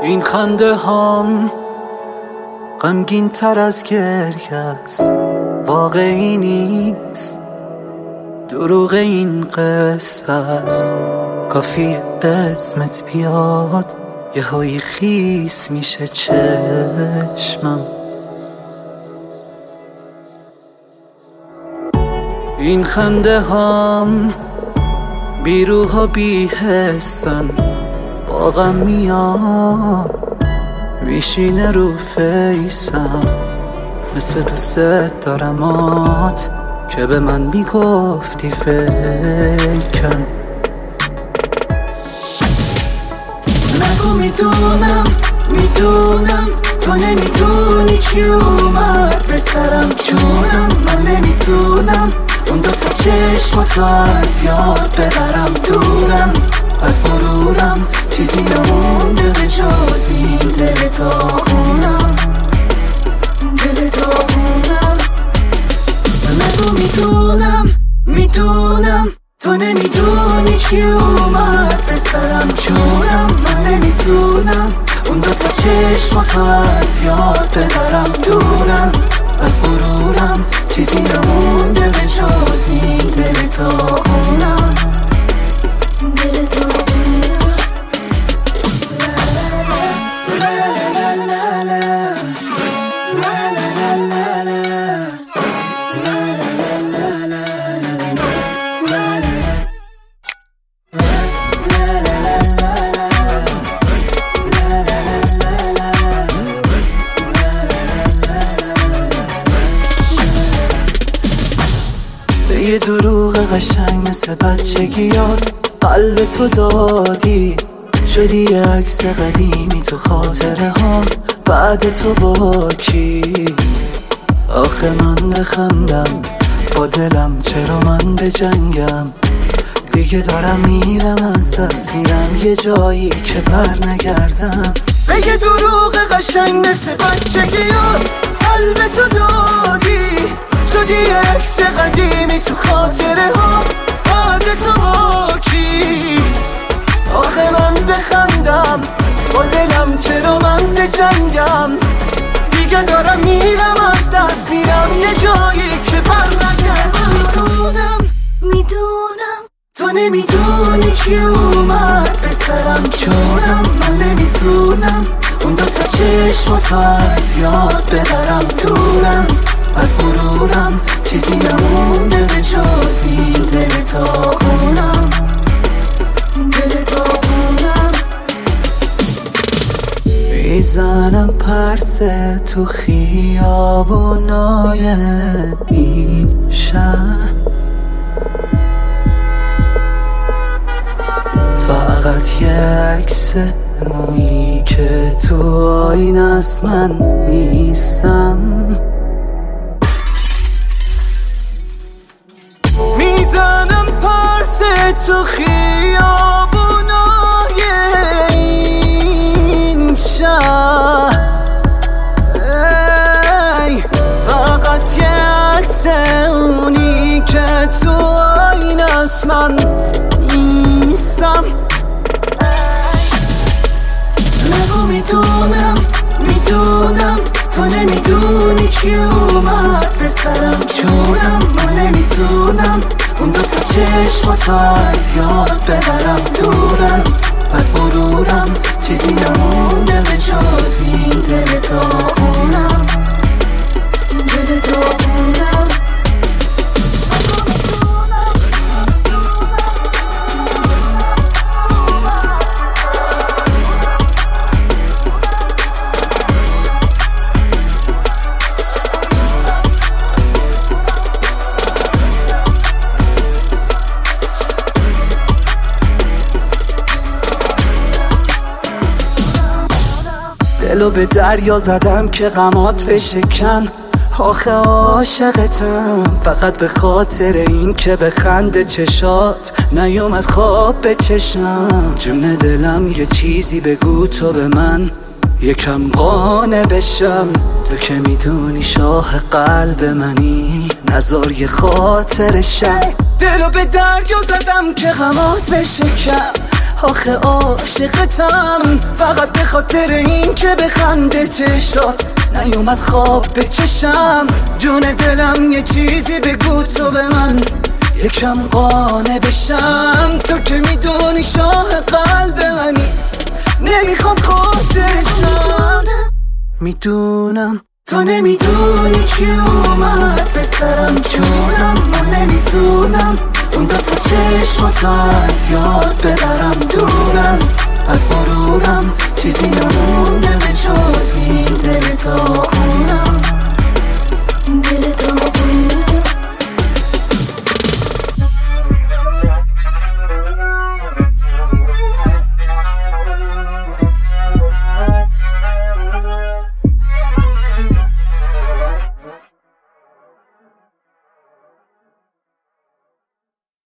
این خنده هام غمگین تر از گریه است، واقعی نیست، دروغ این قصه است. کافی اسمت بیاد یهویی خیس میشه چشمم. این خنده هام بی روح و بی حسن، با غم میاد میشینه رو فیسم. مثل دوست دارمات که به من میگفتی فکرم. نگو میدونم تو نمیدونی چی اومد به سرم جونم. من نمیتونم اون دوتا چشماتو از یاد ببرم، دورم از غرورم چیزی نمونده به جز این دل داغونم. نگو میدونم تو نمیدونی چی اومد به سرم جونم. من نمیتونم اون دوتا چشماتو از یاد ببرم، دورم از غرورم چیزی نمونده به جز این دل داغونم. یه دروغ قشنگ مثل بچگیات قلب تو دادی، شدی یه عکس قدیمی تو خاطره ها بعد تو با کی. آخه من بخندم با دلم، چرا من بجنگم؟ دیگه دارم میرم از دست میرم یه جایی که بر نگردم. به یه دروغ قشنگ مثل بچگیات قلب تو دادی، شدی یه عکس قدیمی تو خاطره ها بعد تو با کی. آخه من بخندم با دلم، چرا من بجنگم؟ دیگه دارم میرم از دست میرم یه جایی که بر نگردم. میدونم تو نمیدونی چی اومد به سرم جونم. من نمیتونم اون دوتا چشماتو از یاد ببرم، دورم از غرورم چیزی نمونده به جز این دل داغونم. میزنم پرسه تو خیابونای این شهر، فقط یه عکس اونی که تو آینه است من نیستم. میزنم پرسه تو خیابونای این شهر، فقط یه عکس اونی که تو آینه است من نیستم. نگو میدونم تو نمیدونی چی اومد به سرم جونم. من نمیتونم اون دوتا چشماتو از یاد ببرم، دورم از غرورم چیزی نمونده به جز این دل داغونم. دلو به دریا زدم که غمات بشکن. آخه عاشقتم فقط به خاطر این که بخنده چشات نیومد خواب به چشم. جون دلم یه چیزی بگو تو به من، یکم قانع بشم. تو که میدونی شاه قلب منی، نزار یه خاطر شم. دلو به دریا زدم که غمات بشکن. آخه عاشقتم فقط به خاطر این که بخنده چشات نیومد خواب به چشم. جون دلم یه چیزی بگو تو به من یکم قانع بشم. تو که میدونی شاه قلب منی نمیخوام خودشم. میدونم تو نمیدونی چی اومد به سرم جونم. من نمیتونم اون دفعه چشماتو از یاد ببرم دورم از مرورم چیزی نمونده به جز این دل تا